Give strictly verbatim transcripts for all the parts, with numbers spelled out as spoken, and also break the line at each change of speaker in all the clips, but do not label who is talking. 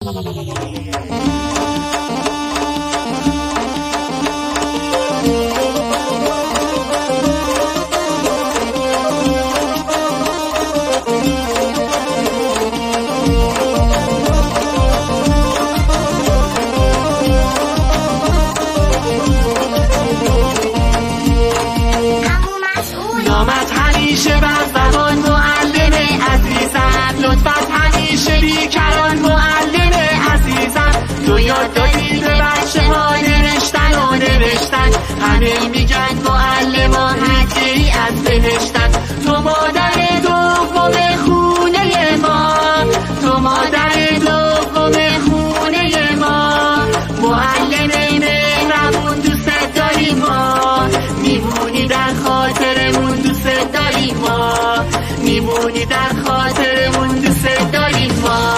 نامت همیشه بر زبان معلم عزیزم، لطفت همیشه بیکران معلم عزیزم. تو یاد دادی به بچه ها نوشتن و نوشتن، همه میگن معلما هدیه‌ای از بهشتن. تو مادر دوم خونه ما، تو مادر دوم خونه ما، معلم مهربون دوست داریم ما، میمونی در خاطرمون دوست داریم ما، میمونی در خاطرمون دوست داریم ما.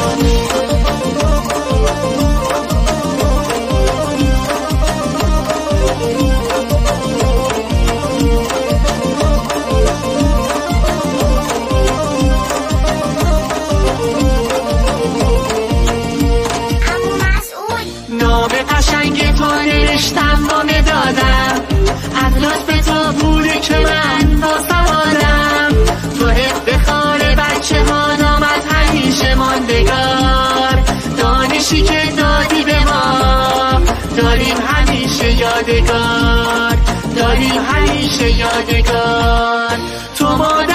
نام قشنگ تو نوشتم با مدادم، از لطف تو بوده که من با سوادم. تو افتخار بچه ها، نامت همیشه ماندگار، دانشی که دادی به ما داریم همیشه یادگار، داریم همیشه یادگار. تو ما